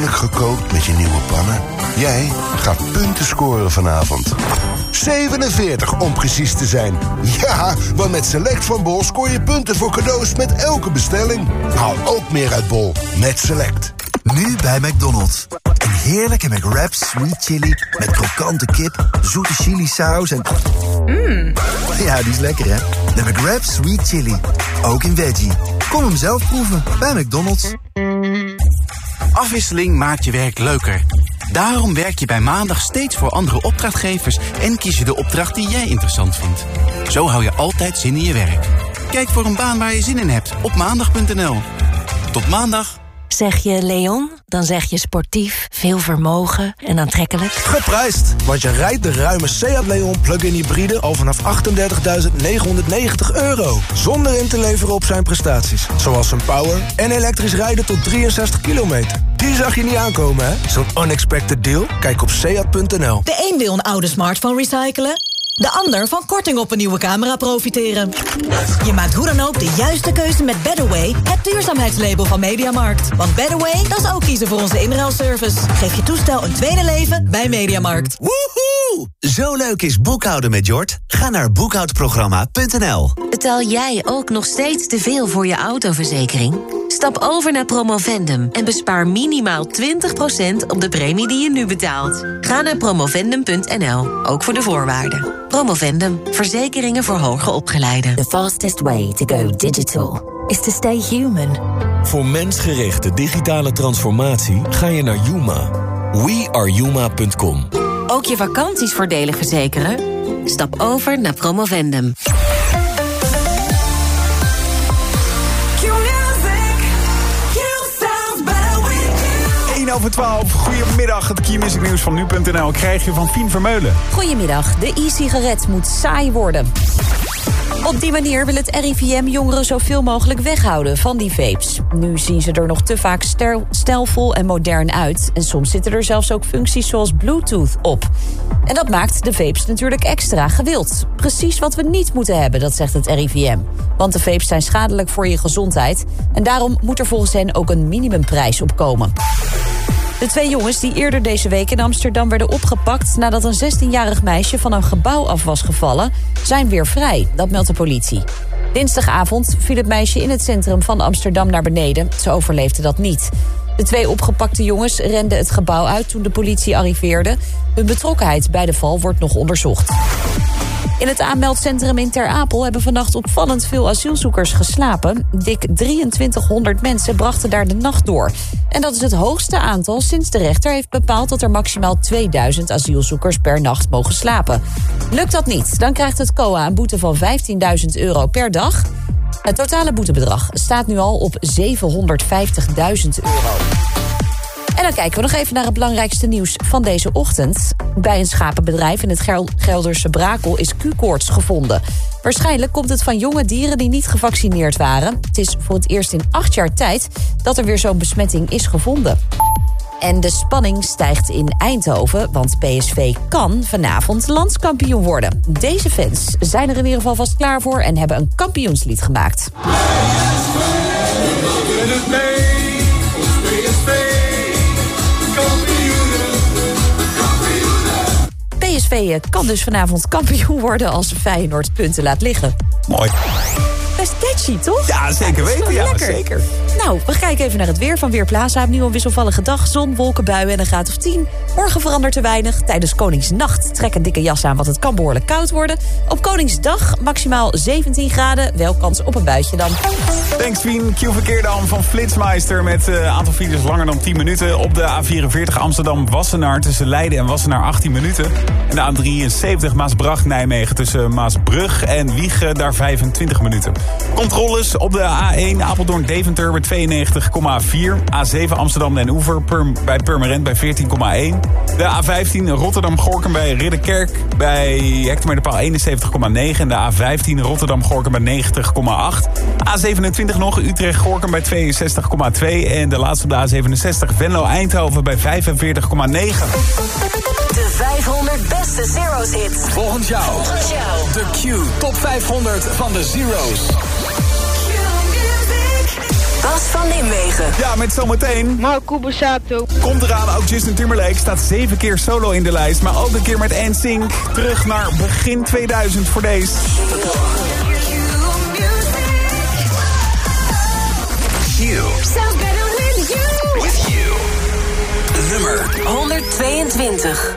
heerlijk gekookt met je nieuwe pannen? Jij gaat punten scoren vanavond. 47 om precies te zijn. Ja, want met Select van Bol scoor je punten voor cadeaus met elke bestelling. Haal ook meer uit Bol met Select. Nu bij McDonald's. Een heerlijke McWrap Sweet Chili met krokante kip, zoete chili-saus en... Ja, die is lekker, hè? De McWrap Sweet Chili. Ook in veggie. Kom hem zelf proeven bij McDonald's. Afwisseling maakt je werk leuker. Daarom werk je bij Maandag steeds voor andere opdrachtgevers... en kies je de opdracht die jij interessant vindt. Zo hou je altijd zin in je werk. Kijk voor een baan waar je zin in hebt op maandag.nl. Tot maandag. Zeg je Leon, dan zeg je sportief, veel vermogen en aantrekkelijk. Geprijsd, want je rijdt de ruime Seat Leon plug-in hybride al vanaf €38.990. Zonder in te leveren op zijn prestaties. Zoals zijn power en elektrisch rijden tot 63 kilometer. Die zag je niet aankomen, hè? Zo'n unexpected deal? Kijk op seat.nl. De een wil een oude smartphone recyclen. De ander van korting op een nieuwe camera profiteren. Je maakt hoe dan ook de juiste keuze met Betterway, het duurzaamheidslabel van Mediamarkt. Want Betterway, dat is ook kiezen voor onze inruilservice. Geef je toestel een tweede leven bij Mediamarkt. Woehoe! Zo leuk is boekhouden met Jort? Ga naar boekhoudprogramma.nl. Betaal jij ook nog steeds te veel voor je autoverzekering? Stap over naar Promovendum en bespaar minimaal 20% op de premie die je nu betaalt. Ga naar promovendum.nl, ook voor de voorwaarden. Promovendum, verzekeringen voor hoger opgeleiden. The fastest way to go digital is to stay human. Voor mensgerichte digitale transformatie ga je naar Yuma. WeAreYuma.com. Ook je vakanties voordelig verzekeren? Stap over naar Promovendum. 11:12. Goedemiddag, het Key Music Nieuws van nu.nl krijg je van Fien Vermeulen. Goedemiddag, de e-sigaret moet saai worden. Op die manier wil het RIVM jongeren zoveel mogelijk weghouden van die vapes. Nu zien ze er nog te vaak stijlvol en modern uit. En soms zitten er zelfs ook functies zoals Bluetooth op. En dat maakt de vapes natuurlijk extra gewild. Precies wat we niet moeten hebben, dat zegt het RIVM. Want de vapes zijn schadelijk voor je gezondheid. En daarom moet er volgens hen ook een minimumprijs op komen. De twee jongens die eerder deze week in Amsterdam werden opgepakt nadat een 16-jarig meisje van een gebouw af was gevallen, zijn weer vrij, dat meldt de politie. Dinsdagavond viel het meisje in het centrum van Amsterdam naar beneden. Ze overleefde dat niet. De twee opgepakte jongens renden het gebouw uit toen de politie arriveerde. Hun betrokkenheid bij de val wordt nog onderzocht. In het aanmeldcentrum in Ter Apel hebben vannacht opvallend veel asielzoekers geslapen. Dik 2300 mensen brachten daar de nacht door. En dat is het hoogste aantal sinds de rechter heeft bepaald dat er maximaal 2000 asielzoekers per nacht mogen slapen. Lukt dat niet, dan krijgt het COA een boete van €15.000 per dag. Het totale boetebedrag staat nu al op €750.000. En dan kijken we nog even naar het belangrijkste nieuws van deze ochtend. Bij een schapenbedrijf in het Gelderse Brakel is Q-koorts gevonden. Waarschijnlijk komt het van jonge dieren die niet gevaccineerd waren. Het is voor het eerst in 8 jaar tijd dat er weer zo'n besmetting is gevonden. En de spanning stijgt in Eindhoven, want PSV kan vanavond landskampioen worden. Deze fans zijn er in ieder geval vast klaar voor en hebben een kampioenslied gemaakt. PSV kan dus vanavond kampioen worden als Feyenoord punten laat liggen. Mooi. Best catchy, toch? Ja, zeker weten. Ja, lekker. Zeker. Nou, we kijken even naar het weer van Weerplaza. Opnieuw een wisselvallige dag, zon, wolken, buien en een graad of 10. Morgen verandert er weinig. Tijdens Koningsnacht trek een dikke jas aan, want het kan behoorlijk koud worden. Op Koningsdag maximaal 17 graden. Wel kans op een buitje dan. Thanks, Fien. Q-verkeer dan van Flitsmeister met aantal files langer dan 10 minuten. Op de A44 Amsterdam-Wassenaar tussen Leiden en Wassenaar 18 minuten. En de A73 Maasbracht-Nijmegen tussen Maasbrug en Wiegen daar 25 minuten. Controles op de A1 Apeldoorn-Deventer bij 92,4. A7 Amsterdam-Den Oever bij Purmerend bij 14,1. De A15 Rotterdam-Gorkum bij Ridderkerk bij hectometerpaal 71,9. En de A15 Rotterdam-Gorkum bij 90,8. A27 nog Utrecht-Gorkum bij 62,2. En de laatste op de A67 Venlo-Eindhoven bij 45,9. De 500 beste Zero's hits. Volgens jou. De Q Top 500 van de Zero's. Bas van Nimwegen. Ja, met zometeen... Marco Borsato. Komt eraan, ook Justin Timberlake staat 7 keer solo in de lijst. Maar ook een keer met NSYNC. Terug naar begin 2000 voor deze. Sounds better with you. With you. Nummer 122.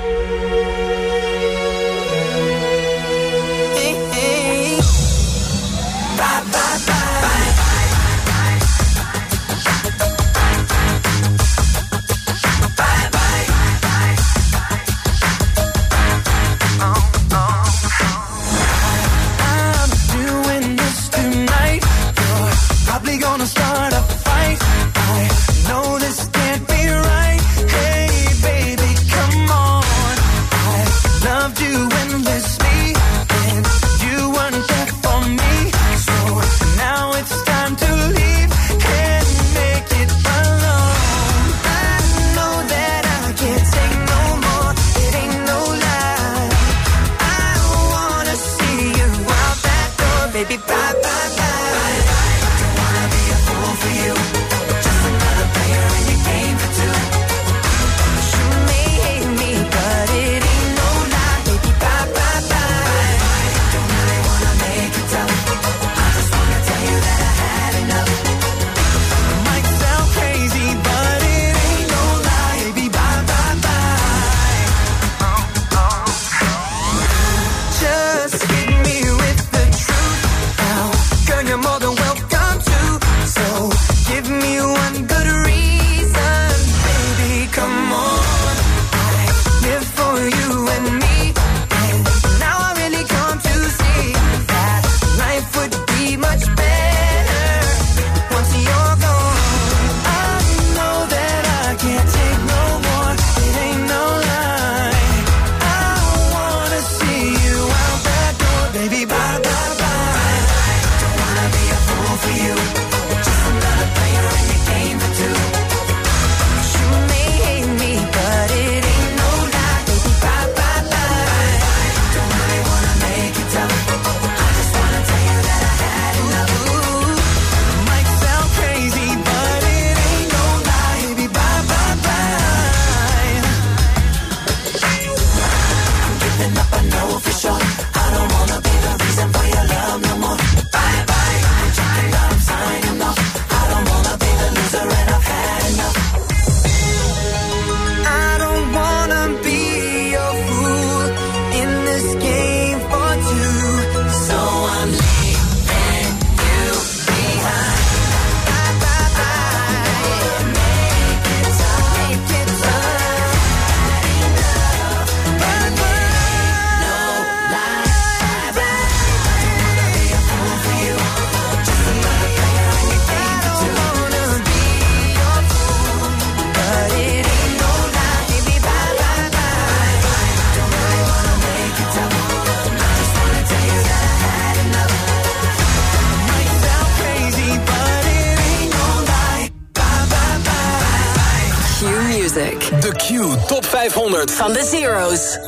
De Q Top 500 van de Zero's.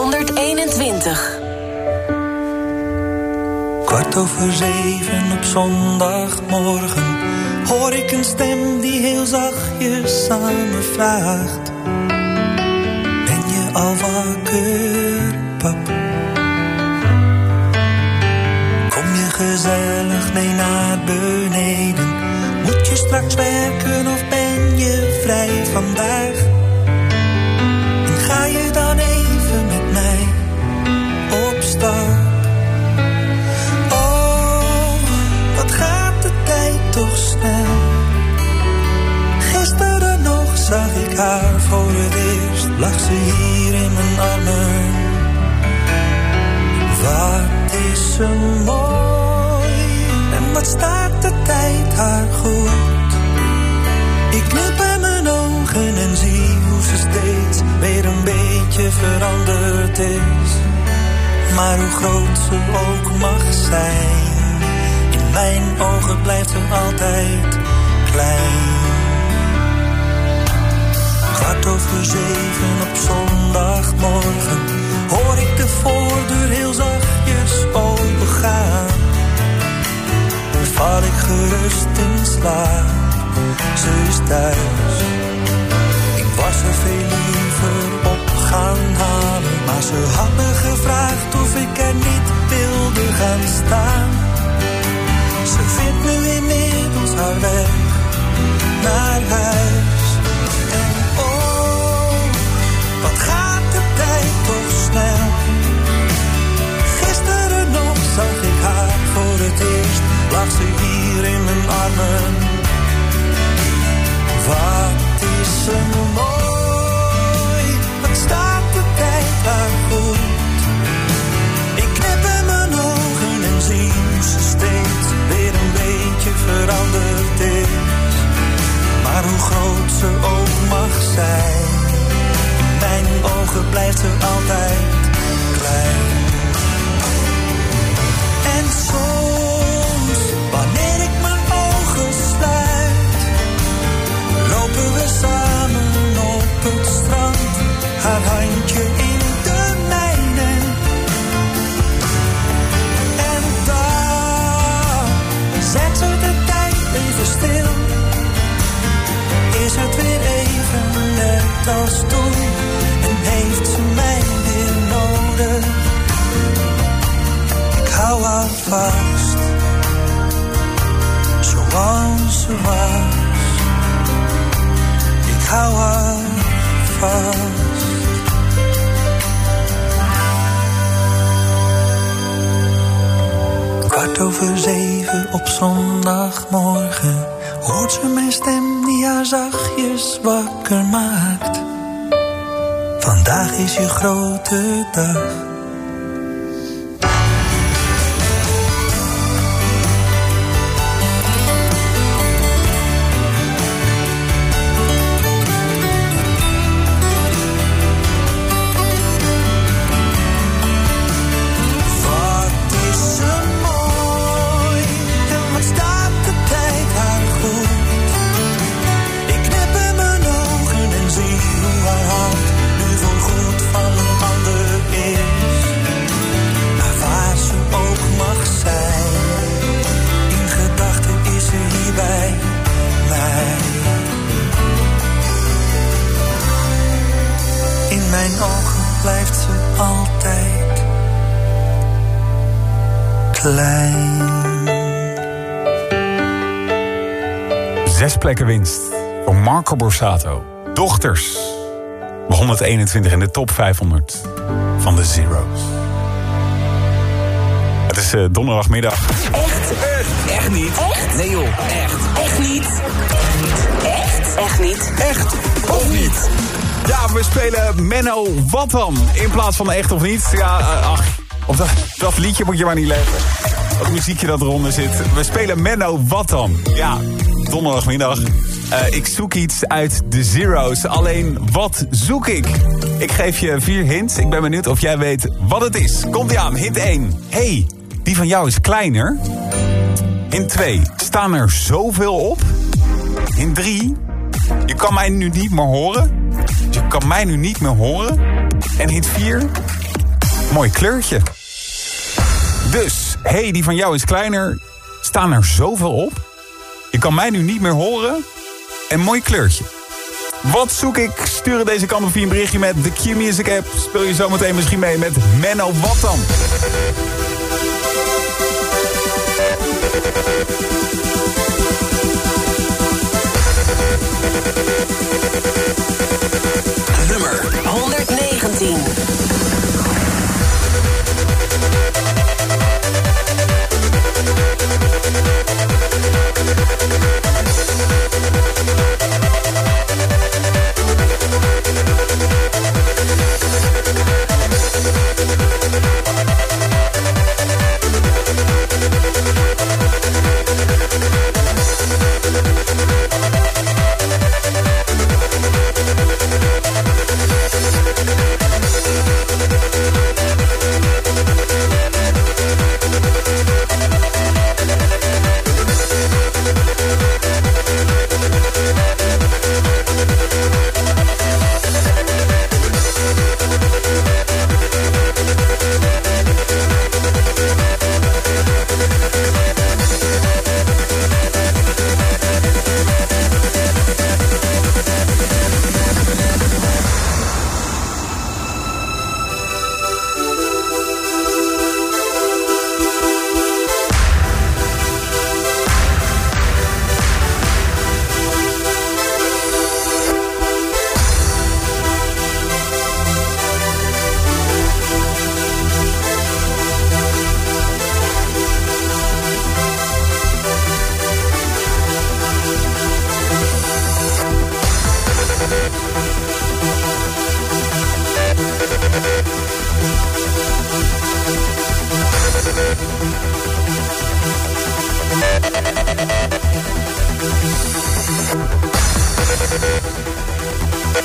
121. 6:15 op zondagmorgen hoor ik een stem die heel zachtjes aan me vraagt: ben je al wakker, pap? Kom je gezellig mee naar beneden? Moet je straks werken of ben je vrij vandaag? En ga je dan even met mij op stap? Oh, wat gaat de tijd toch snel. Gisteren nog zag ik haar voor het eerst. Lag ze hier in mijn armen. Wat is ze mooi. En wat staat de tijd haar goed. Ik knip aan mijn ogen en zie hoe ze steeds weer een beetje veranderd is. Maar hoe groot ze ook mag zijn, in mijn ogen blijft ze altijd klein. 6:15 op zondagmorgen hoor ik de voordeur heel zachtjes opengaan. Dan val ik gerust in slaap. ze is thuis. Ik was er veel liever op gaan halen, maar ze had me gevraagd of ik er niet wilde gaan staan. Ze vindt nu inmiddels haar weg naar huis. En oh, wat gaat de tijd toch snel. Gisteren nog zag ik haar voor het eerst, lag ze hier in mijn armen. Wat is ze mooi, wat staat de tijd haar goed. Ik knip in mijn ogen en zie hoe ze steeds weer een beetje veranderd is. Maar hoe groot ze ook mag zijn, in mijn ogen blijft ze altijd klein. En soms, wanneer ik mijn ogen sluit, lopen we samen op het strand, haar handje in de mijne. En dan zet ze de tijd even stil, is het weer even net als toen, en heeft ze mij weer nodig. Ik hou haar vast, zoals ze was. Ik hou haar vast. Kwart over 7 op zondagmorgen hoort ze mijn stem die haar zachtjes wakker maakt. Vandaag is je grote dag. Plekken winst voor Marco Borsato. Dochters. 121 in de top 500 van de Zero's. Het is donderdagmiddag. Echt niet. Echt? Nee joh, echt niet. Echt niet. Echt of niet? Ja, we spelen Menno Wat Dan in plaats van echt of niet. Ja, op dat liedje moet je maar niet letten. Dat muziekje dat eronder zit. We spelen Menno Wat Dan. Ja, donderdagmiddag. Ik zoek iets uit de Zero's. Alleen, wat zoek ik? Ik geef je 4 hints. Ik ben benieuwd of jij weet wat het is. Komt-ie aan. Hint 1. Hey, die van jou is kleiner. Hint 2. Staan er zoveel op? Hint 3. Je kan mij nu niet meer horen. Je kan mij nu niet meer horen. En hint 4. Mooi kleurtje. Dus, hey, die van jou is kleiner. Staan er zoveel op? Je kan mij nu niet meer horen. En mooi kleurtje. Wat zoek ik? Stuur deze kant op via een berichtje met de Q-Music app. Speel je zometeen misschien mee met Menno Wat Dan. Nummer 119.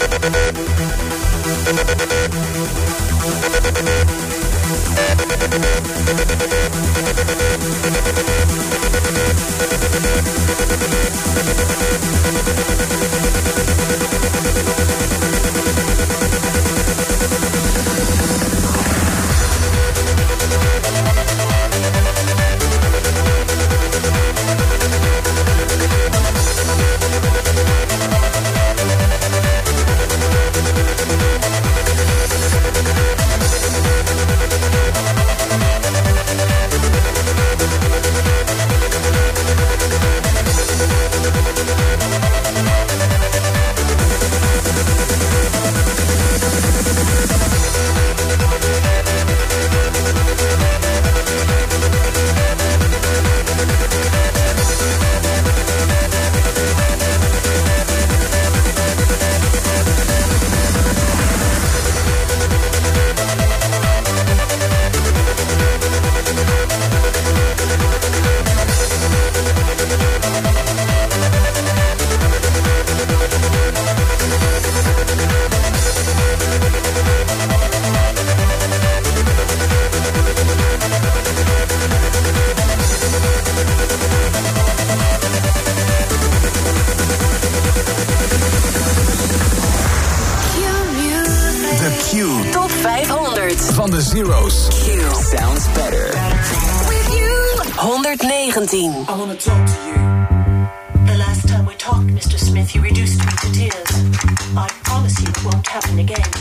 Van de Zeros. Q sounds better. With you. 119. I want to talk to you. The last time we talked, Mr. Smith, you reduced me to tears. I promise you it won't happen again.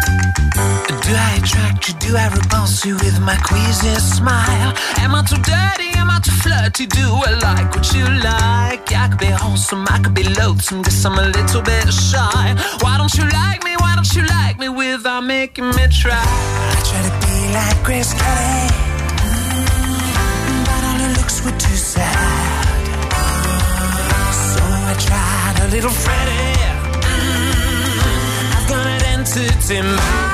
Do I attract you? Do I repulse you with my queasy smile? Am I too dirty? Am I too flirty? Do I like what you like? I could be wholesome, I could be loathsome, guess I'm a little bit shy. Why don't you like me? Why don't you like me without making me try? I try to be like Grace Kelly, but all her looks were too sad. So I tried a little Freddie. I've got an entity mind.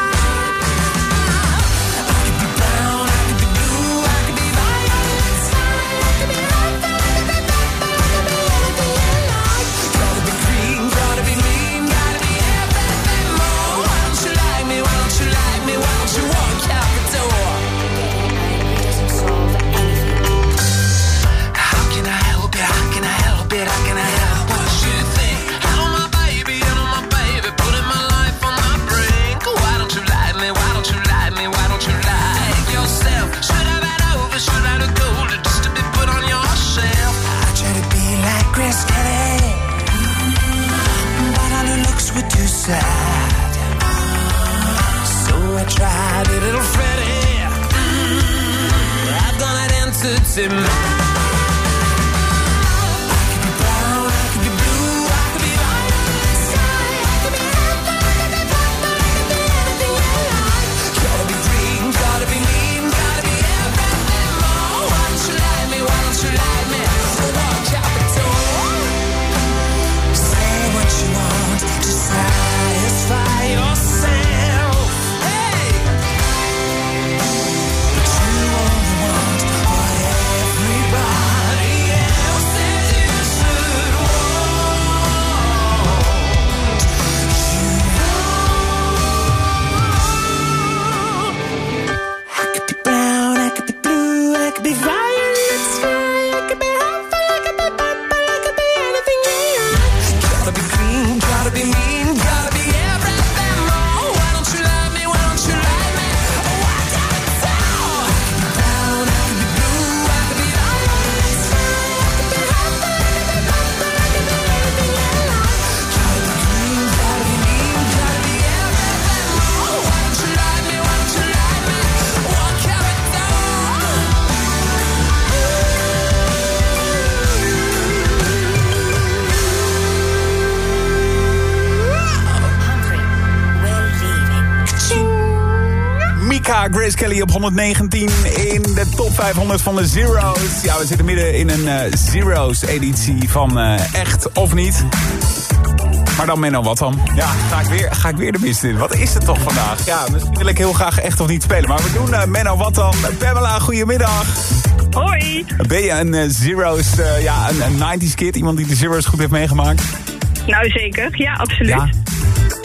Sad. So I tried a little Freddie. I've got an entity mind. Grace Kelly op 119 in de top 500 van de Zeros. Ja, we zitten midden in een Zeros-editie van Echt of Niet. Maar dan Menno, wat dan? Ja, ga ik weer de mist in. Wat is het toch vandaag? Ja, misschien wil ik heel graag Echt of Niet spelen. Maar we doen Menno, wat dan? Pamela, goedemiddag. Hoi. Ben je een Zeros, een 90s kid? Iemand die de Zeros goed heeft meegemaakt? Nou, zeker. Ja, absoluut. Ja.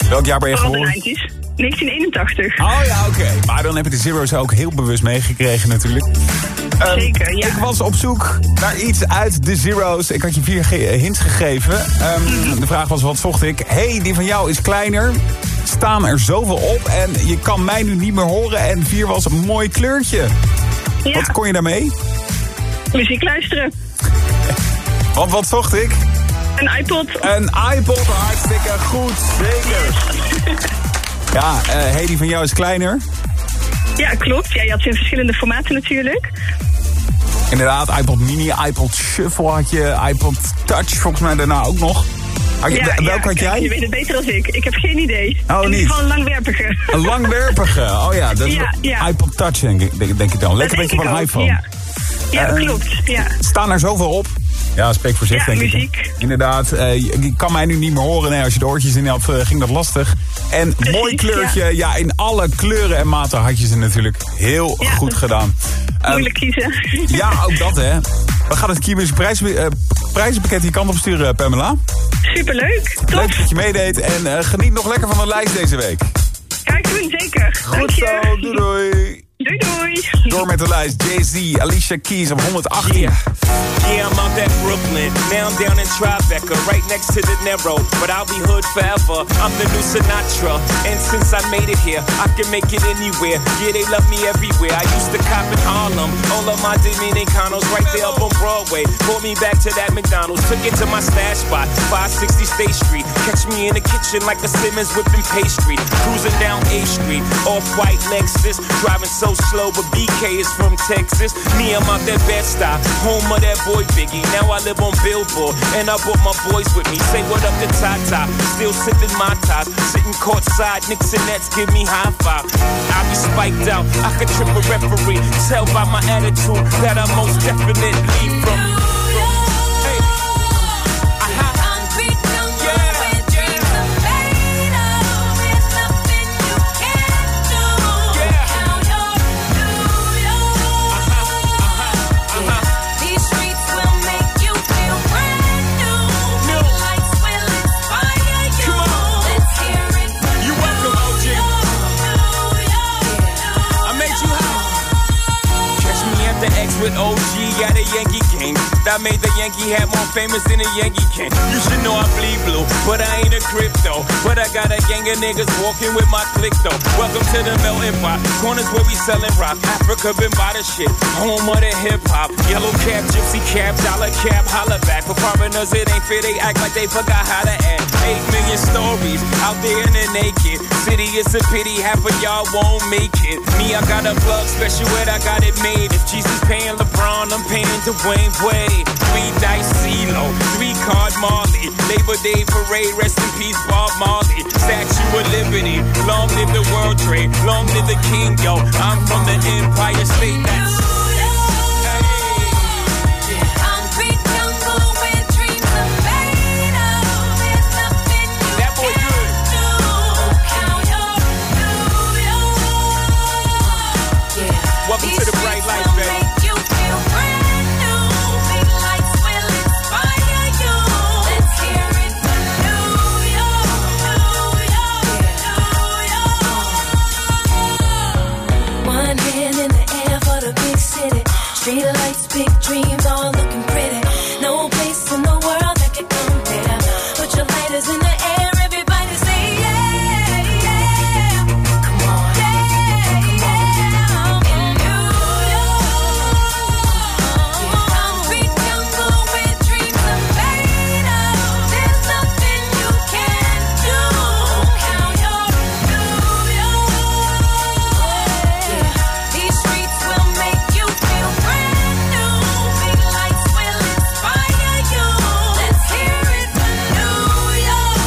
Welk jaar ben je Vooral de geboren? 90's. 1981. Oh ja, oké. Maar dan heb je de Zero's ook heel bewust meegekregen natuurlijk. Zeker, ja. Ik was op zoek naar iets uit de Zero's. Ik had je 4 hints gegeven. De vraag was, wat zocht ik? Hey, die van jou is kleiner. Staan er zoveel op en je kan mij nu niet meer horen. En 4 was een mooi kleurtje. Ja. Wat kon je daarmee? Muziek luisteren. Want wat zocht ik? Een iPod. Een iPod, hartstikke goed, zeker. Ja, hey, die van jou is kleiner. Ja, klopt. Ja, je had ze in verschillende formaten natuurlijk. Inderdaad, iPod Mini, iPod Shuffle had je, iPod Touch volgens mij daarna ook nog. Welke had jij? Je weet het beter dan ik. Ik heb geen idee. Oh, in niet? ieder geval een langwerpige. Een langwerpige, oh ja. Dat is iPod Touch denk ik dan. Lekker beetje van een iPhone. Ja, klopt. Ja. Staan er zoveel op? Ja, spreek voor zich, denk muziek. ik. Inderdaad, je kan mij nu niet meer horen. Nee, als je de oortjes in had, ging dat lastig. En Precies, mooi kleurtje. Ja, in alle kleuren en maten had je ze natuurlijk heel goed gedaan. Moeilijk kiezen. Ja, ook dat, hè. We gaan het Q-Music prijzenpakket die kant op sturen, Pamela. Superleuk. Top. Leuk dat je meedeed. En geniet nog lekker van de lijst deze week. Ga ik doen, zeker. Goed zo, doei doei. Doei doei. Door met de lijst. Jay-Z, Alicia Keys op 118. Yeah, I'm out at Brooklyn. Now I'm down in Tribeca, right next to De Niro. But I'll be hood forever. I'm the new Sinatra. And since I made it here, I can make it anywhere. Yeah, they love me everywhere. I used to cop in Harlem. All of my Dominicanos right there up on Broadway. Pulled me back to that McDonald's. Took it to my stash spot, 560 State Street. Catch me in the kitchen like a Simmons whipping pastry. Cruising down A Street, off-white Lexus. Driving so slow, but BK is from Texas. Me, I'm out that Bed-Stuy, home of that boy Biggie. Now I live on Billboard, and I brought my boys with me. Say what up to Tata, still sipping my top. Sitting courtside, Knicks and Nets give me high five. I be spiked out, I could trip a referee. Tell by my attitude that I most definitely from. With OG at a Yankee game that made the Yankee hat more famous than a Yankee can. You should know I bleed blue, but I ain't a crypto. But I got a gang of niggas walking with my click though. Welcome to the melting pot, corners where we sellin' rock. Africa been by the shit, home of the hip hop. Yellow cap, gypsy cap, dollar cap, holla back. For foreigners it ain't fair, they act like they forgot how to act. 8 million stories out there in the naked city. It's a pity half of y'all won't make it. Me, I got a plug special where I got it made. If Jesus paying LeBron, I'm paying Dwayne Wade. 3 dice CeeLo, 3 card Marley. Labor Day parade, rest in peace Bob Marley. Statue of Liberty, long live the World Trade, long live the King, yo. I'm from the Empire State. That's welcome to the bright lights, baby. One hand in the air for the big city. Street lights, big dreams, all looking pretty. No place in the world that can compare. Put your lighters in the air, everybody say yeah, yeah. Come on, yeah, come on. In New York, concrete jungle where dreams are made of. There's nothing you can't do. Count your New York. These streets will make you feel brand new. Big lights will inspire you. Let's hear it for New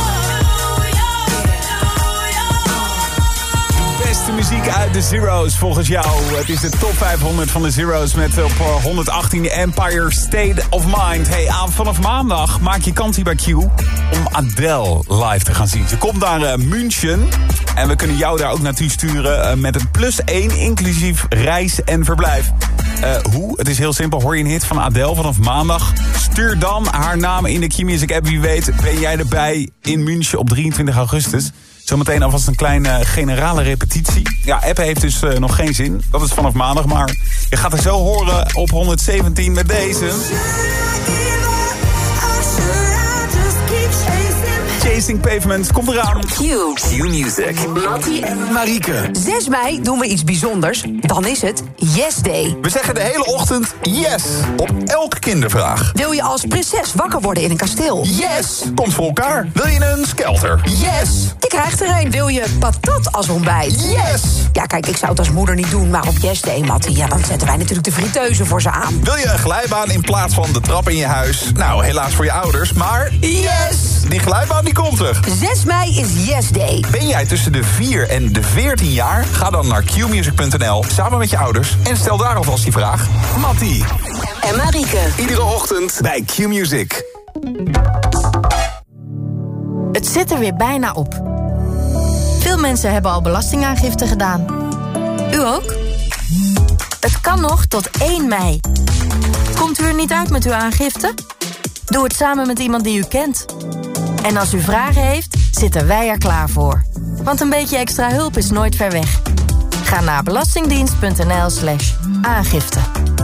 York. Beste muziek uit de Zero's volgens jou. Het is de top 500 van de Zero's met op 118 Empire State of Mind. Hey, vanaf maandag maak je kans hier bij Q om Adele live te gaan zien. Ze komt naar München en we kunnen jou daar ook naartoe sturen met een +1 inclusief reis en verblijf. Hoe? Het is heel simpel. Hoor je een hit van Adele vanaf maandag? Stuur dan haar naam in de Q-Music app. Wie weet ben jij erbij in München op 23 augustus. Zometeen alvast een kleine generale repetitie. Ja, appen heeft dus nog geen zin. Dat is vanaf maandag, maar je gaat er zo horen op 117 met deze. Chasing Pavement komt eraan. Q-Music. Mattie en Marieke. 6 mei doen we iets bijzonders. Dan is het Yes Day. We zeggen de hele ochtend yes op elke kindervraag. Wil je als prinses wakker worden in een kasteel? Yes! Komt voor elkaar. Wil je een skelter? Yes! Je krijgt er een. Wil je patat als ontbijt? Yes! Ja, kijk, ik zou het als moeder niet doen, maar op Yes Day, Mattie, ja, dan zetten wij natuurlijk de friteuse voor ze aan. Wil je een glijbaan in plaats van de trap in je huis? Nou, helaas voor je ouders, maar... Yes! Die glijbaan die komt terug. 6 mei is Yes Day. Ben jij tussen de 4 en de 14 jaar? Ga dan naar qmusic.nl samen met je ouders en stel daar alvast die vraag. Mattie en Marieke. Iedere ochtend bij Q-Music. Het zit er weer bijna op. Veel mensen hebben al belastingaangifte gedaan. U ook? Het kan nog tot 1 mei. Komt u er niet uit met uw aangifte? Doe het samen met iemand die u kent. En als u vragen heeft, zitten wij er klaar voor. Want een beetje extra hulp is nooit ver weg. Ga naar belastingdienst.nl/aangifte.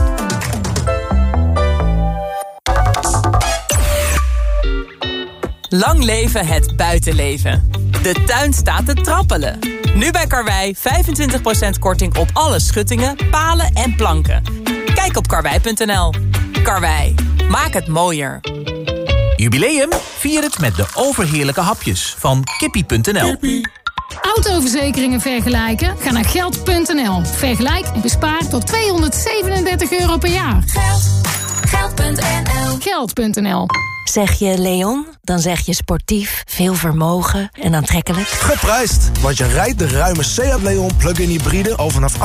Lang leven het buitenleven. De tuin staat te trappelen. Nu bij Karwei 25% korting op alle schuttingen, palen en planken. Kijk op karwei.nl. Karwei, maak het mooier. Jubileum? Vier het met de overheerlijke hapjes van Kippie.nl. Autoverzekeringen vergelijken? Ga naar Geld.nl. Vergelijk en bespaar tot €237 per jaar. Geld.nl. Geld.nl. Zeg je Leon, dan zeg je sportief, veel vermogen en aantrekkelijk. Geprijsd, want je rijdt de ruime Seat Leon plug-in hybride al vanaf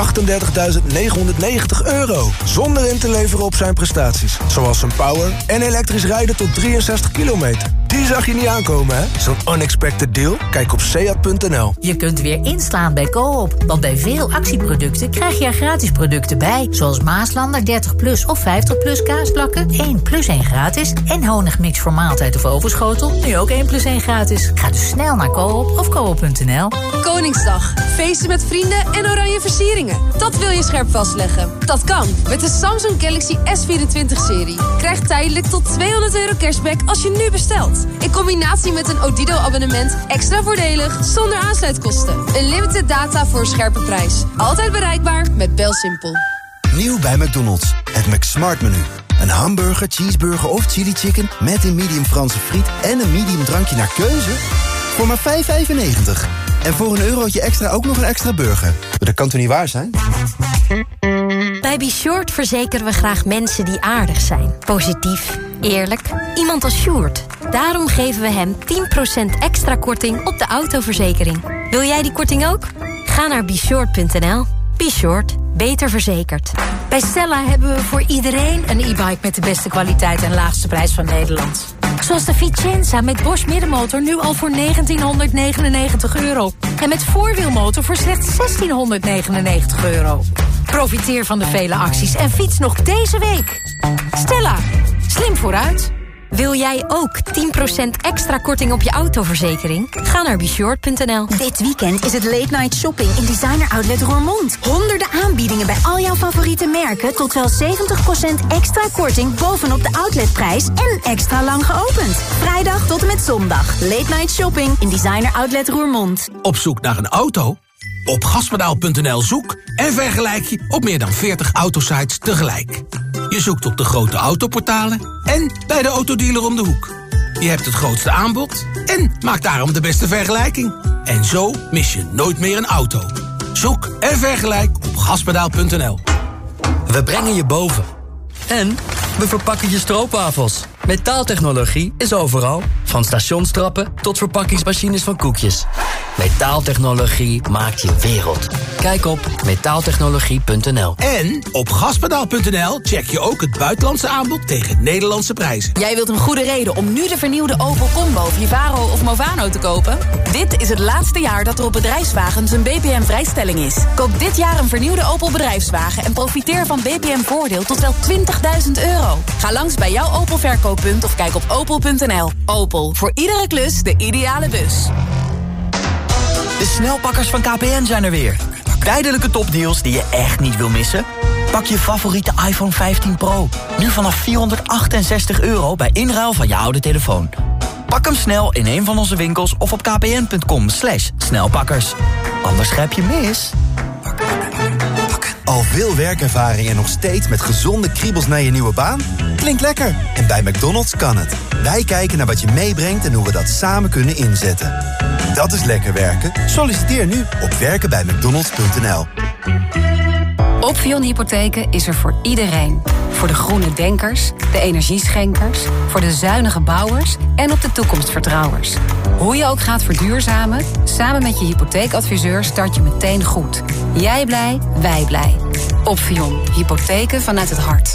€38.990. Zonder in te leveren op zijn prestaties. Zoals zijn power en elektrisch rijden tot 63 kilometer. Die zag je niet aankomen, hè? Zo'n unexpected deal? Kijk op seat.nl. Je kunt weer inslaan bij Coop. Want bij veel actieproducten krijg je er gratis producten bij. Zoals Maaslander 30+ of 50+ kaasplakken. 1 + 1 gratis. En honigmix voor maaltijd of overschotel. Nu ook 1 + 1 gratis. Ga dus snel naar Coop of coop.nl. Koningsdag. Feesten met vrienden en oranje versieringen. Dat wil je scherp vastleggen. Dat kan met de Samsung Galaxy S24-serie. Krijg tijdelijk tot €200 cashback als je nu bestelt. In combinatie met een Odido-abonnement extra voordelig zonder aansluitkosten. Unlimited data voor een scherpe prijs. Altijd bereikbaar met BelSimpel. Nieuw bij McDonald's. Het McSmart menu. Een hamburger, cheeseburger of chili chicken met een medium Franse friet en een medium drankje naar keuze voor maar €5,95. En voor €1 extra ook nog een extra burger. Dat kan toch niet waar zijn? Bij Be Short verzekeren we graag mensen die aardig zijn. Positief, eerlijk. Iemand als Sjoerd. Daarom geven we hem 10% extra korting op de autoverzekering. Wil jij die korting ook? Ga naar beshort.nl. Be Short. Beter verzekerd. Bij Stella hebben we voor iedereen een e-bike met de beste kwaliteit en laagste prijs van Nederland. Zoals de Vicenza met Bosch middenmotor nu al voor €1999. En met voorwielmotor voor slechts €1699. Profiteer van de vele acties en fiets nog deze week. Stella, slim vooruit. Wil jij ook 10% extra korting op je autoverzekering? Ga naar beshort.nl. Dit weekend is het late night shopping in Designer Outlet Roermond. Honderden aanbiedingen bij al jouw favoriete merken tot wel 70% extra korting bovenop de outletprijs en extra lang geopend. Vrijdag tot en met zondag. Late night shopping in Designer Outlet Roermond. Op zoek naar een auto? Op gaspedaal.nl zoek en vergelijk je op meer dan 40 autosites tegelijk. Je zoekt op de grote autoportalen en bij de autodealer om de hoek. Je hebt het grootste aanbod en maakt daarom de beste vergelijking. En zo mis je nooit meer een auto. Zoek en vergelijk op gaspedaal.nl. We brengen je boven. En we verpakken je stroopwafels. Metaaltechnologie is overal. Van stationstrappen tot verpakkingsmachines van koekjes. Metaaltechnologie maakt je wereld. Kijk op metaaltechnologie.nl. En op gaspedaal.nl check je ook het buitenlandse aanbod tegen Nederlandse prijzen. Jij wilt een goede reden om nu de vernieuwde Opel Combo, Vivaro of Movano te kopen? Dit is het laatste jaar dat er op bedrijfswagens een BPM-vrijstelling is. Koop dit jaar een vernieuwde Opel bedrijfswagen en profiteer van BPM-voordeel tot wel €20.000. Ga langs bij jouw Opel verkooppunt of kijk op opel.nl. Opel, voor iedere klus de ideale bus. De snelpakkers van KPN zijn er weer. Tijdelijke topdeals die je echt niet wil missen? Pak je favoriete iPhone 15 Pro. Nu vanaf €468 bij inruil van je oude telefoon. Pak hem snel in een van onze winkels of op kpn.com/snelpakkers. Anders grijp je mis. Al veel werkervaring en nog steeds met gezonde kriebels naar je nieuwe baan? Klinkt lekker. En bij McDonald's kan het. Wij kijken naar wat je meebrengt en hoe we dat samen kunnen inzetten. Dat is lekker werken. Solliciteer nu op werkenbijmcdonalds.nl. Opvion Hypotheken is er voor iedereen. Voor de groene denkers, de energieschenkers, voor de zuinige bouwers en op de toekomstvertrouwers. Hoe je ook gaat verduurzamen, samen met je hypotheekadviseur start je meteen goed. Jij blij, wij blij. Opvion Hypotheken vanuit het hart.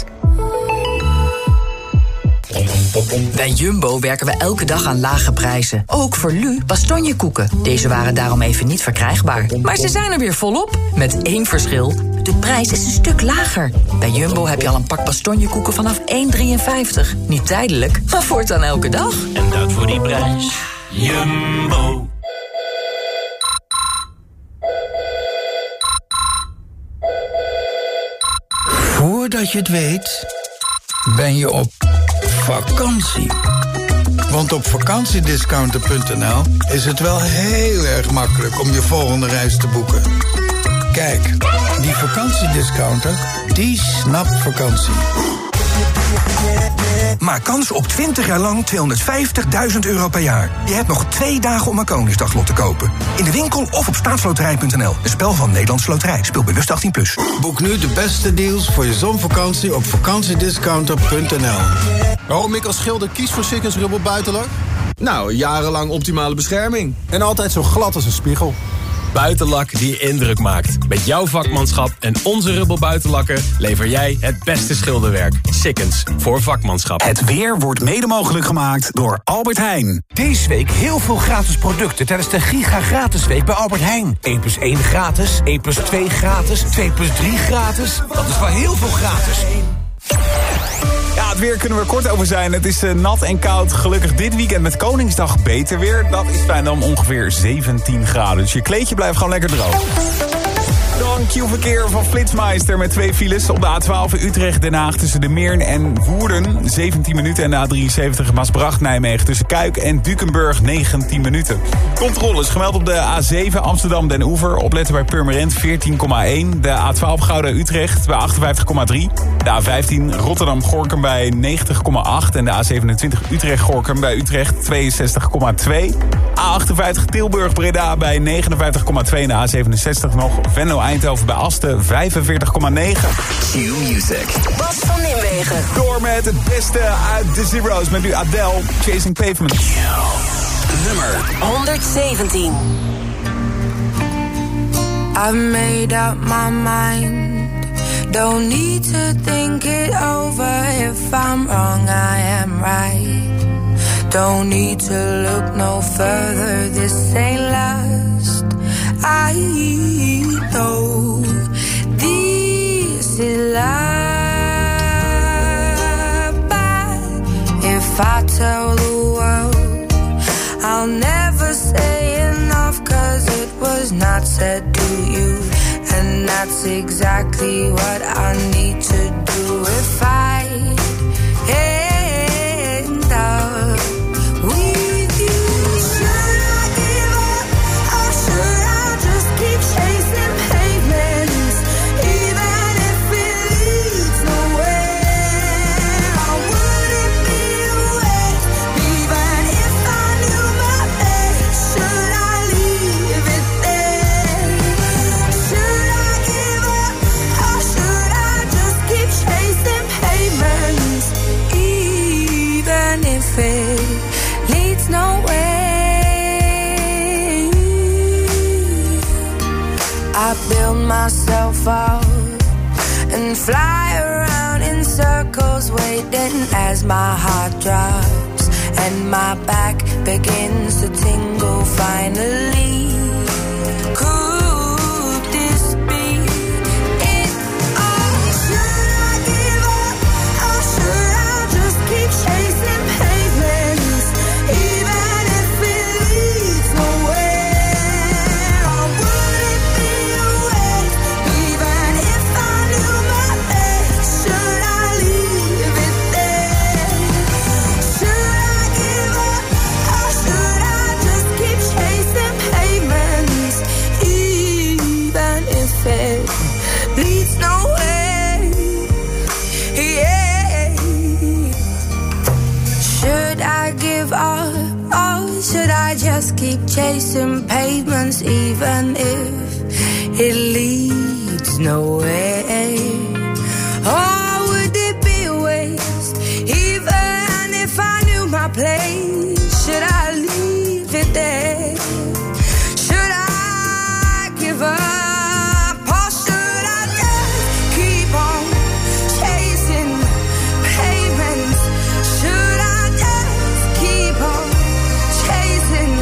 Bij Jumbo werken we elke dag aan lage prijzen. Ook voor Lu bastonjekoeken. Deze waren daarom even niet verkrijgbaar. Maar ze zijn er weer volop. Met één verschil. De prijs is een stuk lager. Bij Jumbo heb je al een pak bastonjekoeken vanaf €1,53. Niet tijdelijk, maar voortaan elke dag. En dat voor die prijs. Jumbo. Voordat je het weet, ben je op vakantie. Want op vakantiediscounter.nl is het wel heel erg makkelijk om je volgende reis te boeken. Kijk, die vakantiediscounter, die snapt vakantie. Maak kans op 20 jaar lang €250.000 per jaar. Je hebt nog 2 dagen om een Koningsdaglot te kopen. In de winkel of op staatsloterij.nl. Een spel van Nederlandse Loterij. Speel bewust 18+. Boek nu de beste deals voor je zonvakantie op vakantiediscounter.nl. Waarom ik als schilder kies voor Sikkens Rubber Buitenlak? Nou, jarenlang optimale bescherming. En altijd zo glad als een spiegel. Buitenlak die indruk maakt. Met jouw vakmanschap en onze Rubber Buitenlakken lever jij het beste schilderwerk. Sikkens, voor vakmanschap. Het weer wordt mede mogelijk gemaakt door Albert Heijn. Deze week heel veel gratis producten tijdens de Giga Gratis Week bij Albert Heijn. 1+1 gratis, 1+2 gratis, 2+3 gratis. Dat is wel heel veel gratis. Ja, het weer kunnen we er kort over zijn. Het is nat en koud. Gelukkig dit weekend met Koningsdag beter weer. Dat is bijna om ongeveer 17 graden. Dus je kleedje blijft gewoon lekker droog. Dan Q-verkeer van Flitsmeister met 2 files. Op de A12 Utrecht-Den Haag tussen de Meern en Woerden 17 minuten. En de A73 Maasbracht-Nijmegen tussen Kuik en Dukenburg 19 minuten. Controles gemeld op de A7 Amsterdam-Den Oever. Opletten bij Purmerend 14,1. De A12 Gouda-Utrecht bij 58,3. De A15 Rotterdam-Gorkum bij 90,8. En de A27 Utrecht-Gorkum bij Utrecht 62,2. A58 Tilburg-Breda bij 59,2. En de A67 nog Venlo-Eindhoven bij Asten 45,9. Q-Music. Bas van Nimwegen. Door met het beste uit de Zero's. Met nu Adele, Chasing Pavement. Nummer 117. I've made up my mind. Don't need to think it over. If I'm wrong, I am right. Don't need to look no further. This ain't last. I know this is love. But if I tell the world, I'll never say enough, 'cause it was not said to you. And that's exactly what I need to do if I end up with you. Should I give up or should I just keep chasing pavements, even if it leads nowhere? I wouldn't be away, even if I knew my best. Should I leave it there? Should I give up or should I just keep chasing pavements, even if it leads nowhere? I build myself up and fly around in circles, waiting as my heart drops and my back begins to tingle finally. Could this be it all? Should I give up or should I just keep chasing pavements, even if it leads nowhere? I keep chasing pavements even if it leads nowhere. Or would it be a waste even if I knew my place? Should I leave it there? Should I give up? Or should I just keep on chasing pavements? Should I just keep on chasing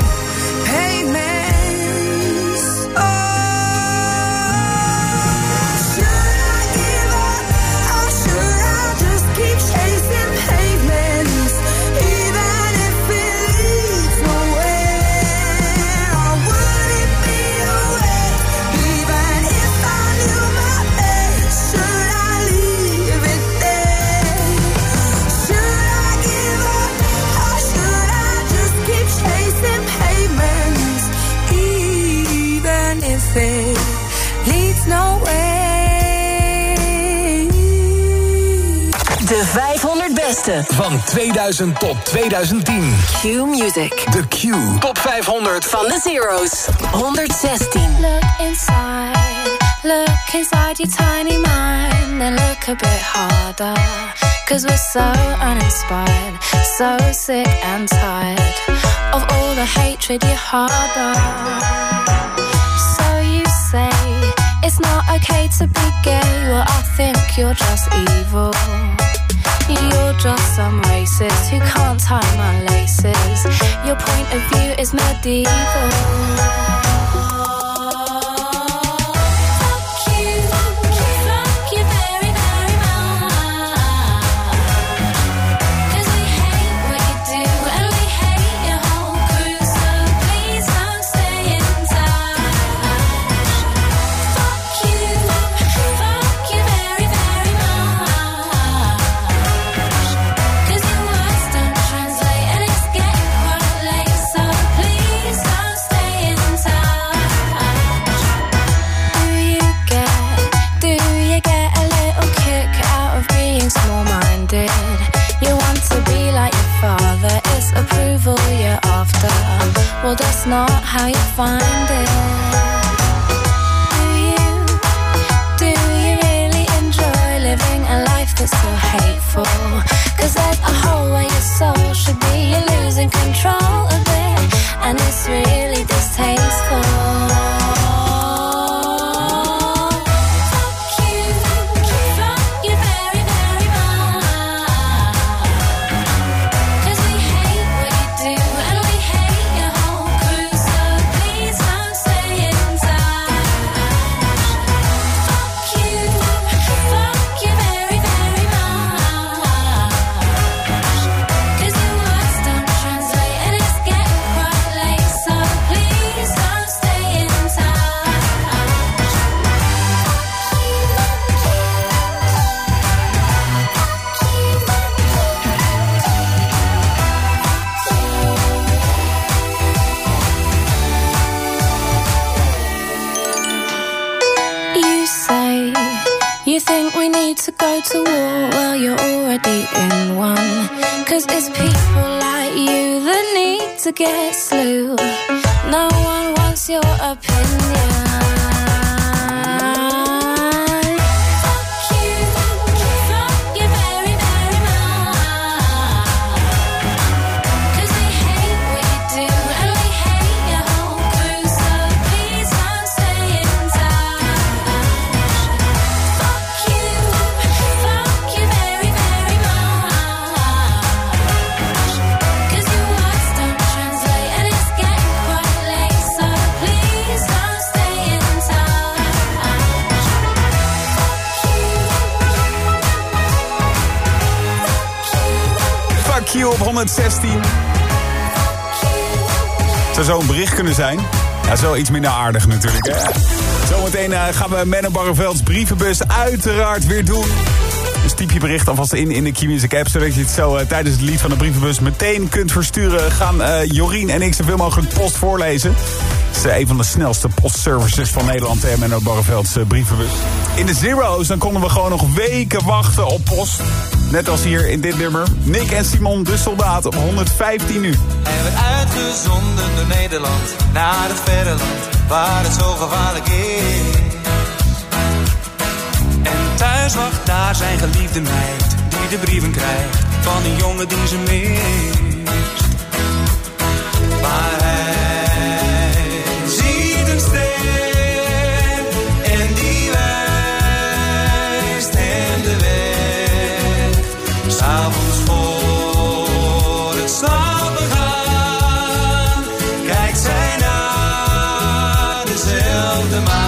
pavements? Oh, should I give up? Or should I just keep chasing pavements? Even if it leads nowhere. Or would it be a waste? Even if I knew my place, should I leave it there? Should I give up? Or should I just keep chasing pavements? Even if it leads nowhere. De 500 beste. Van 2000 tot 2010. Q Music. De Q Top 500. Van de Zero's. 116. Look inside your tiny mind, then look a bit harder. 'Cause we're so uninspired, so sick and tired of all the hatred you harbor. So you say it's not okay to be gay. Well, I think you're just evil. You're just some racist who can't tie my laces. Your point of view is medieval. Well, that's not how you find it. Do you really enjoy living a life that's so hateful? 'Cause there's a hole where your soul should be. You're losing control of it, and it's really distasteful. To go to war, well, you're already in one. 'Cause it's people like you that need to get slew. No one wants your opinion. Op 116. Zou zo een bericht kunnen zijn? Ja, is wel iets minder aardig natuurlijk, hè? Zometeen gaan we Menno Barrevelds brievenbus uiteraard weer doen. Dus typ je bericht alvast in de Q-Music app, zodat je het zo tijdens het lied van de brievenbus meteen kunt versturen. Gaan Jorien en ik zoveel mogelijk post voorlezen. Het is een van de snelste postservices van Nederland, Menno Barreveld's brievenbus. In de Zero's dan konden we gewoon nog weken wachten op post. Net als hier in dit nummer. Nick en Simon de Soldaat op 115 nu. Hij werd uitgezonden door Nederland naar het verre land waar het zo gevaarlijk is. En thuis wacht daar zijn geliefde meid die de brieven krijgt van een jongen die ze mist. Maar hij ziet een ster en die wijst hem de weg. 'S Avonds voor het slapen gaan kijkt zij naar dezelfde maan.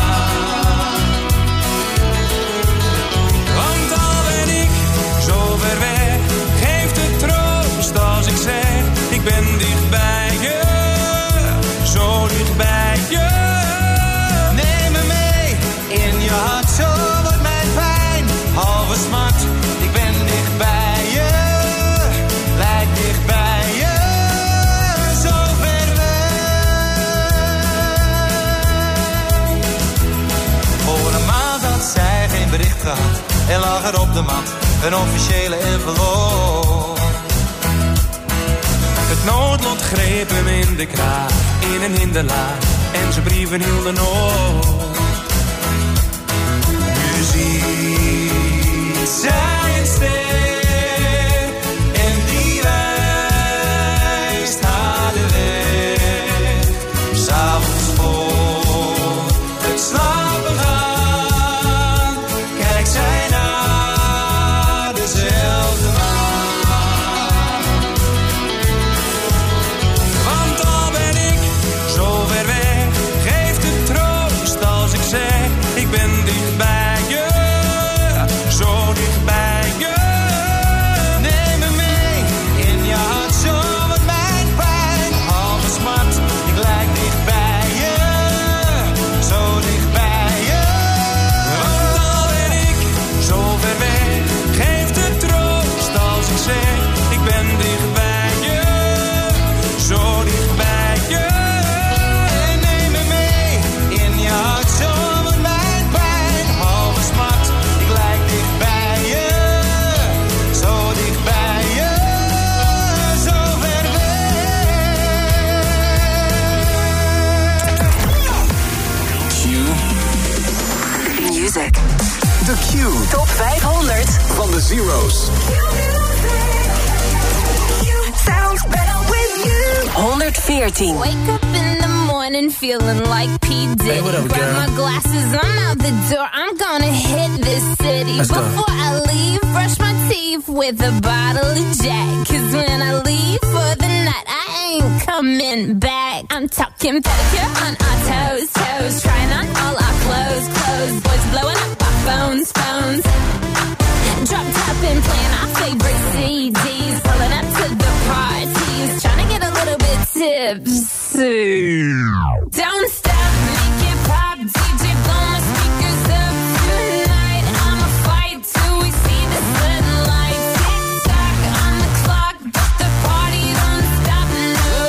Want al ben ik zo ver weg, geeft het troost als ik zeg: ik ben dicht bij je, zo dicht bij je. Neem me mee in je hart, zo wordt mijn pijn halve smart. Ik ben dicht bij je, lijk dicht bij je, zo ver weg. Voor een maand had zij geen bericht gehad en lag er op de mat een officiële envelop. Het noodlot greep hem in de kraag, in een hinderlaag, en zijn brieven hielden op. Nu ziet zij een ster en die wijst haar de weg. 'S Avonds voor het slapen gaan kijkt zij naar dezelfde maan. Want al ben ik zo ver weg, geeft het troost als ik zeg: ik ben dicht bij je, zo dicht bij je. Neem me mee in je hart, zo wordt mijn pijn halve smart. Ik lijk dicht bij je, zo dicht bij je. Want al ben ik zo ver weg, geeft het troost als ik zeg: ik ben dicht bij je, zo dicht bij je. En neem me mee in je hart, zo wordt mijn pijn halve smart. Ik lijk dicht bij je, zo dicht bij je, zo ver weg. Music. The Q. Top 500 Van de Zero's. sounds better with you. 114. Wake up in the morning feeling like P. Diddy. Hey, what up, Grab girl? my glasses, I'm out the door. I'm gonna hit this city. Let's go. Before I leave, brush my teeth with a bottle of Jack. 'Cause when I leave for the night, I ain't coming back. I'm talking pedicure on our toes, toes. Trying on all our clothes, clothes. Boys blowing up our phones, phones. Drop top and playing our favorite CDs. Pulling up to the parties. Trying to get a little bit tipsy. Don't stop, make it pop. DJ blow my speakers up tonight. I'ma fight till we see the sunlight. Tick tock on the clock, but the party don't stop. No.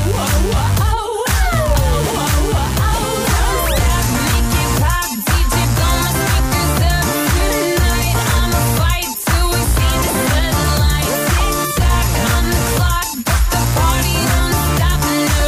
Don't stop, make it pop. DJ blow my speakers up tonight. I'ma fight till we see the sunlight. Tick tock on the clock, but the party don't stop. No.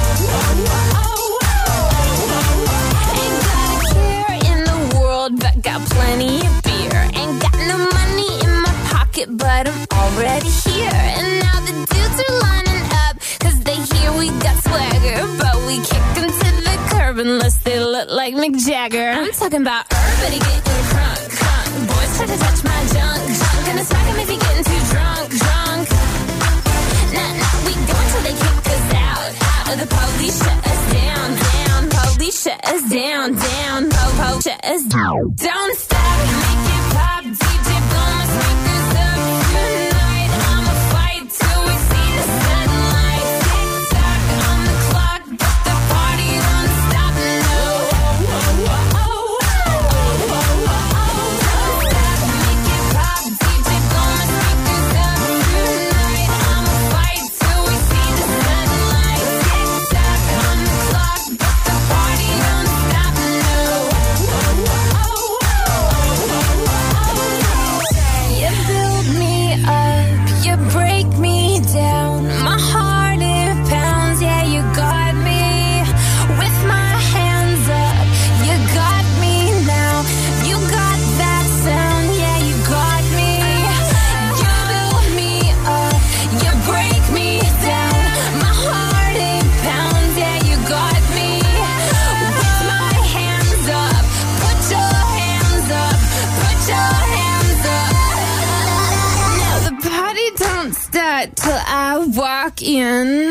Ain't got a care in the world, but got plenty of beer. Ain't got no money in my pocket, but I'm already here. And now the dudes are lining up, 'cause they hear we got swagger. But we kick them to the curb unless they look like Mick Jagger. I'm talking about everybody getting crunk, crunk. Boys try to touch my junk, junk. Gonna smack him if he getting too drunk, drunk. Nah, we go until they kick us out. Or the police shut us down, down. Police shut us down, down. Po, shut us down. Don't stop, make it pop. DJ blow my speakers up tonight. I'ma fight till we see the sunlight. Tick tock on the clock, but the party don't stop. No. Don't stop, make it Ian.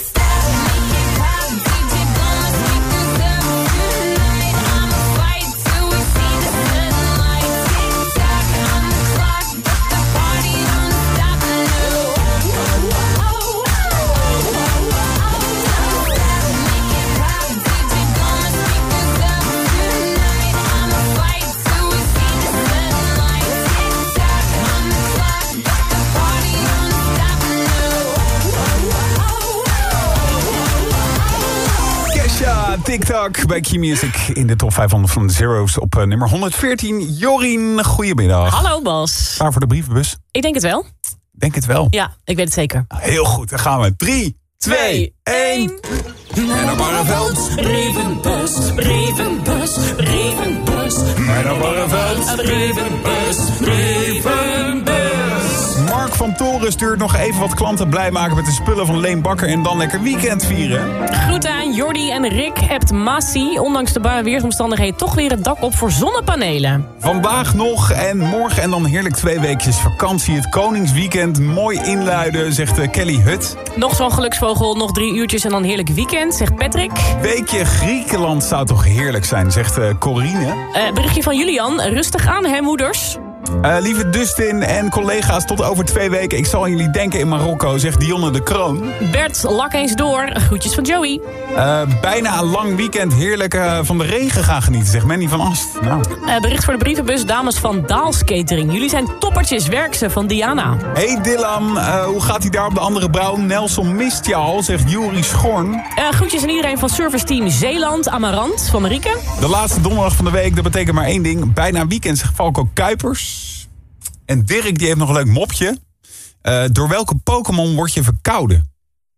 TikTok bij Key Music in de top 500 van de Zero's op nummer 114. Jorien, goedemiddag. Hallo Bas. Klaar voor de brievenbus? Ik denk het wel. Denk het wel? Ja, ik weet het zeker. Heel goed, dan gaan we. 3, 2, 1. En op Barneveld. Brievenbus, brievenbus, brievenbus. En op Barneveld. Brievenbus, brievenbus. Mark van Toren stuurt nog even wat klanten blij maken met de spullen van Leen Bakker en dan lekker weekend vieren. Groeten aan Jordi en Rick hebt Massie, ondanks de barre weersomstandigheden, toch weer het dak op voor zonnepanelen. Vandaag nog en morgen en dan heerlijk 2 weekjes vakantie. Het Koningsweekend, mooi inluiden, zegt Kelly Hut. Nog zo'n geluksvogel, nog 3 uurtjes en dan heerlijk weekend, zegt Patrick. Weekje Griekenland zou toch heerlijk zijn, zegt Corine. Berichtje van Julian, rustig aan hè moeders. Lieve Dustin en collega's, tot over 2 weken. Ik zal aan jullie denken in Marokko, zegt Dionne de Kroon. Bert, lak eens door. Groetjes van Joey. Bijna een lang weekend heerlijk van de regen gaan genieten, zegt Manny van Ast. Nou. Bericht voor de brievenbus, dames van Daals Catering. Jullie zijn toppertjes, werk ze van Diana. Hey Dylan, hoe gaat hij daar op de andere brouw? Nelson mist je al, zegt Juri Schorn. Groetjes aan iedereen van Service Team Zeeland, Amarant van Marieke. De laatste donderdag van de week, dat betekent maar 1 ding. Bijna weekend, zegt Falco Kuipers. En Dirk die heeft nog een leuk mopje. Door welke Pokémon word je verkouden?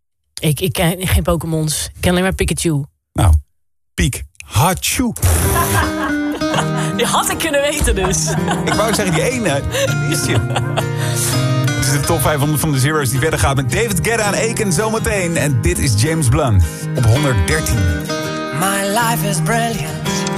Ik ken geen Pokémons. Ik ken alleen maar Pikachu. Nou, Pikachu. Die had ik kunnen weten dus. Ik wou zeggen, die ene wist je. Het is de top 500 van de Zero's die verder gaat met David Guetta en Aiken zometeen. En dit is James Blunt op 113. My life is brilliant.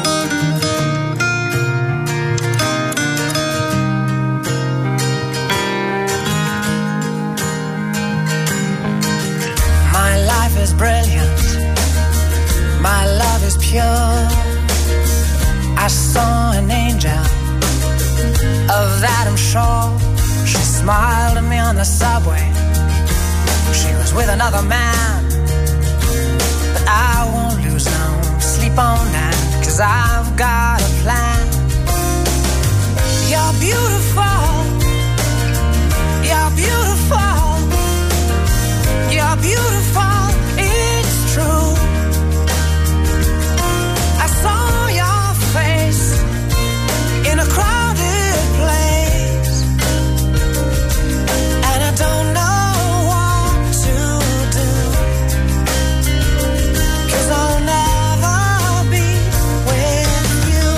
My life is brilliant. My love is pure. I saw an angel. Of that I'm sure. She smiled at me on the subway. She was with another man. But I won't lose no sleep on that. 'Cause I've got a plan. You're beautiful. You're beautiful. You're beautiful, it's true. I saw your face in a crowded place, and I don't know what to do. 'Cause I'll never be with you.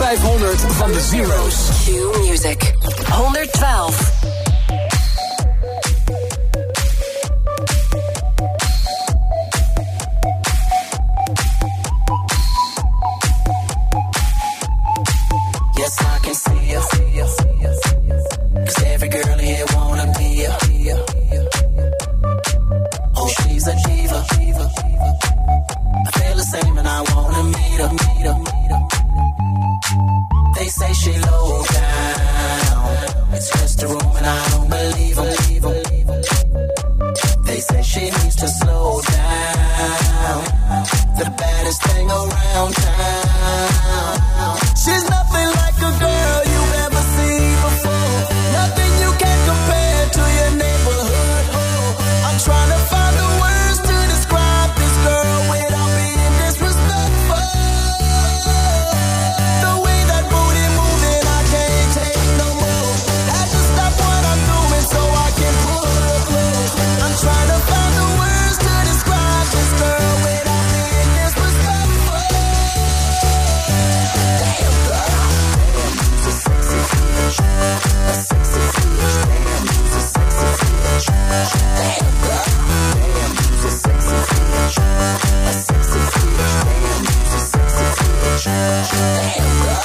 500 van de Zero's. Q Music. 112. Yes, I can see you. 'Cause every girl here wanna be you. Oh, she's a diva. I feel the same and I wanna meet her. They say she low down. It's just a room and I don't believe them. They say she needs to slow down. The baddest thing around town. She's nothing like a girl you've ever seen before. Nothing you can compare to your neighborhood. I'm trying to find the words to describe this girl without being disrespectful. The way that booty moving, I can't take no more. Had to stop what I'm doing so I can pull her close. I'm trying to find the words to describe this girl without being disrespectful. Damn girl, she's a sexy bitch. A sexy bitch. Damn, she's a sexy bitch. Damn girl, she's a sexy bitch. A sexy bitch. Damn, she's a sexy bitch. Damn girl.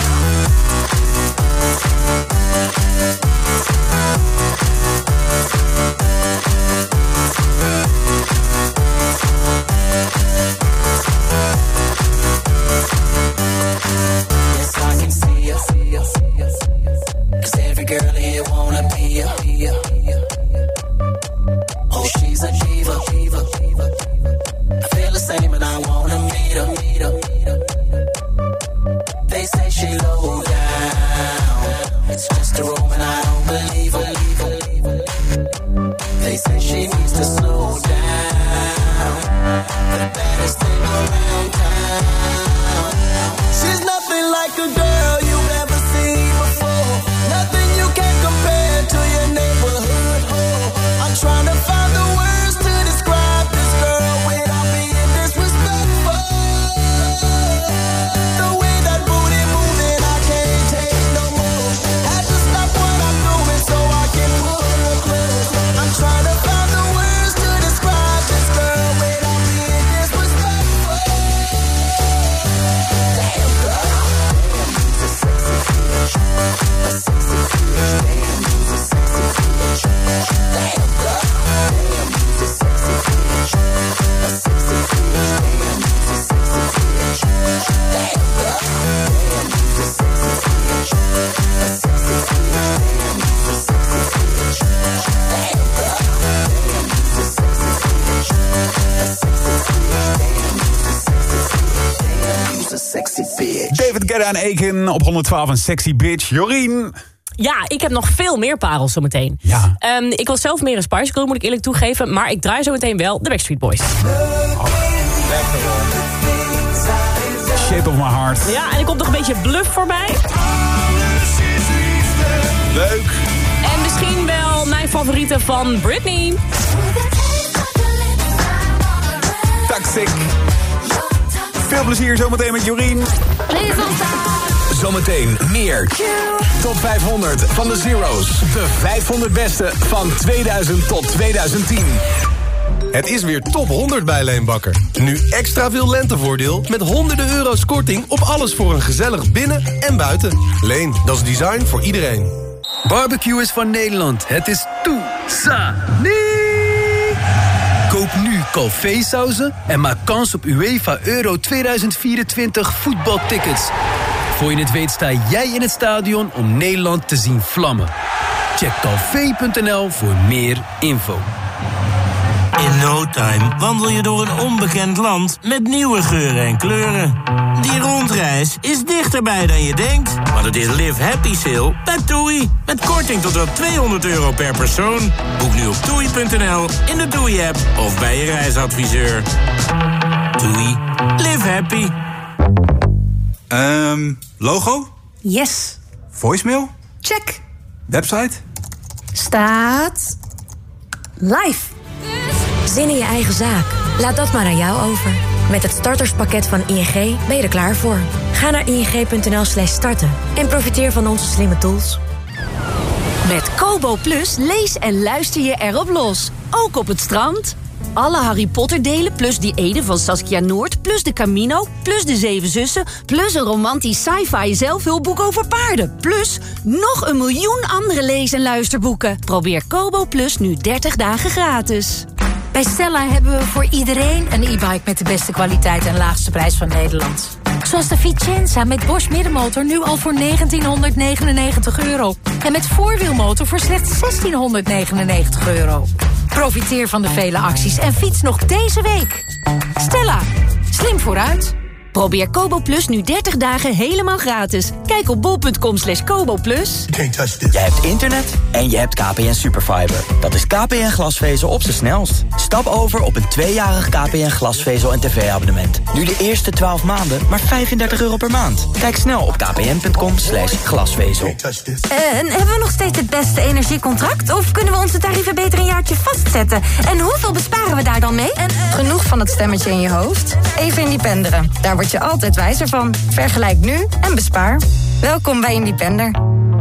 Yes, I can see you. 'Cause every girl here wanna be you. Oh, she's a diva. I feel the same and I wanna meet her. They say she low down. It's just a room and I don't believe her. They say she needs to slow down. The baddest thing around town. She's nothing like a girl you've ever seen before. Nothing you can compare to your neighborhood. I'm trying to find the words to describe this girl without being disrespectful. The way that booty moving, I can't take no more. Had to stop what I'm doing so I can pull her close. I'm trying to find the words to describe this girl without being disrespectful. Damn girl, she's a sexy bitch. A sexy bitch. Damn, she's a sexy bitch. Damn girl, she's a sexy bitch. A sexy bitch. Damn, she's a sexy bitch. Damn girl, she's a sexy bitch. A sexy bitch. Damn, she's a sexy bitch. Damn girl, she's a sexy bitch. A sexy bitch. Damn, she's a sexy bitch. Damn, she's a sexy bitch. David Guetta en Aiken op 112 een sexy bitch. Jorien. Ja, ik heb nog veel meer parels zometeen. Ja. Ik was zelf meer een Spice Girl, moet ik eerlijk toegeven. Maar ik draai zometeen wel de Backstreet Boys. Shape of my heart. Ja, en er komt nog een beetje Bluff voorbij. Leuk. En misschien wel mijn favoriete van Britney. Toxic. Veel plezier zometeen met Jorien. Zometeen meer Top 500 van de Zero's. De 500 beste van 2000 tot 2010. Het is weer top 100 bij Leenbakker. Nu extra veel lentevoordeel met honderden euro's korting op alles voor een gezellig binnen- en buiten. Leen, dat is design voor iedereen. Barbecue is van Nederland. Het is Toesani. Koop nu Calvé-sauzen en maak kans op UEFA Euro 2024 voetbaltickets. Voor je het weet sta jij in het stadion om Nederland te zien vlammen. Check calvé.nl voor meer info. In no time wandel je door een onbekend land met nieuwe geuren en kleuren. Die rondreis is dichterbij dan je denkt. Want het is Live Happy Sale bij TUI. Met korting tot wel €200 per persoon. Boek nu op TUI.nl, in de TUI-app of bij je reisadviseur. TUI. Live happy. Logo? Yes. Voicemail? Check. Website? Staat live. Zin in je eigen zaak. Laat dat maar aan jou over. Met het starterspakket van ING ben je er klaar voor. Ga naar ing.nl/starten en profiteer van onze slimme tools. Met Kobo Plus lees en luister je erop los. Ook op het strand. Alle Harry Potter delen plus die Ede van Saskia Noord... plus de Camino, plus de 7 zussen... plus een romantisch sci-fi zelfhulpboek over paarden... plus nog 1 miljoen andere lees- en luisterboeken. Probeer Kobo Plus nu 30 dagen gratis. Bij Stella hebben we voor iedereen een e-bike met de beste kwaliteit en laagste prijs van Nederland. Zoals de Vicenza met Bosch middenmotor nu al voor €1999. En met voorwielmotor voor slechts €1699. Profiteer van de vele acties en fiets nog deze week. Stella, slim vooruit. Probeer Kobo Plus nu 30 dagen helemaal gratis. Kijk op bol.com/Kobo Plus. Je hebt internet en je hebt KPN Superfiber. Dat is KPN glasvezel op z'n snelst. Stap over op een 2-jarig KPN glasvezel en tv-abonnement. Nu de eerste 12 maanden maar €35 per maand. Kijk snel op kpn.com/glasvezel. En hebben we nog steeds het beste energiecontract? Of kunnen we onze tarieven beter een jaartje vastzetten? En hoeveel besparen we daar dan mee? Genoeg van het stemmetje in je hoofd? Even Independeren. Daar word je altijd wijzer van. Vergelijk nu en bespaar. Welkom bij Independer.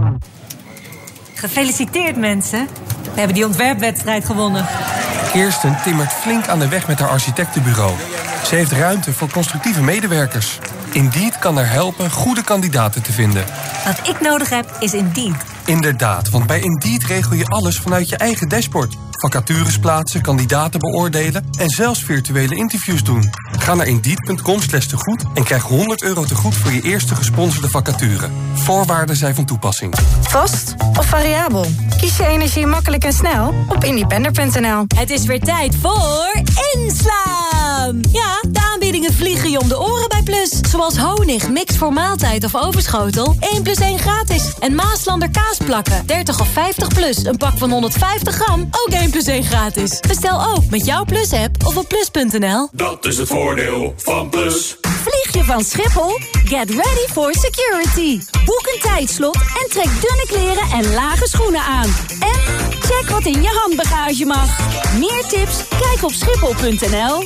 Gefeliciteerd mensen. We hebben die ontwerpwedstrijd gewonnen. Kirsten timmert flink aan de weg met haar architectenbureau. Ze heeft ruimte voor constructieve medewerkers. Indeed kan haar helpen goede kandidaten te vinden. Wat ik nodig heb is Indeed. Inderdaad, want bij Indeed regel je alles vanuit je eigen dashboard. Vacatures plaatsen, kandidaten beoordelen en zelfs virtuele interviews doen. Ga naar Indeed.com/tegoed en krijg €100 tegoed voor je eerste gesponsorde vacature. Voorwaarden zijn van toepassing. Vast of variabel? Kies je energie makkelijk en snel op independer.nl. Het is weer tijd voor inslaan. Ja, de aanbiedingen vliegen je om de oren bij Plus. Zoals honig, mix voor maaltijd of overschotel. 1 + 1 gratis. En Maaslander kaasplakken, 30 of 50 plus. Een pak van 150 gram, ook 1 + 1 gratis. Bestel ook met jouw Plus-app of op plus.nl. Dat is het voordeel van Plus. Vlieg je van Schiphol? Get ready for security. Boek een tijdslot en trek dunne kleren en lage schoenen aan. En check wat in je handbagage mag. Meer tips? Kijk op schiphol.nl.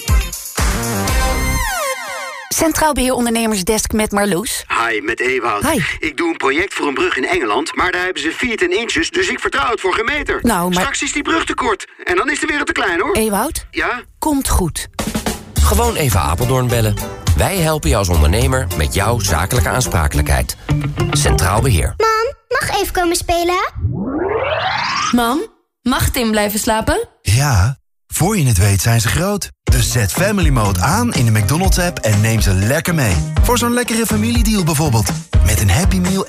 Centraal Beheer Ondernemersdesk met Marloes. Hi, met Ewout. Hi. Ik doe een project voor een brug in Engeland, maar daar hebben ze 4 inches, dus ik vertrouw het voor geen meter. Nou, maar... Straks is die brug te kort en dan is de wereld te klein, hoor. Ewout? Ja? Komt goed. Gewoon even Apeldoorn bellen. Wij helpen je als ondernemer met jouw zakelijke aansprakelijkheid. Centraal Beheer. Mam, mag even komen spelen? Mam, mag Tim blijven slapen? Ja, voor je het weet zijn ze groot. Dus zet Family Mode aan in de McDonald's-app en neem ze lekker mee. Voor zo'n lekkere familiedeal bijvoorbeeld. Met een Happy Meal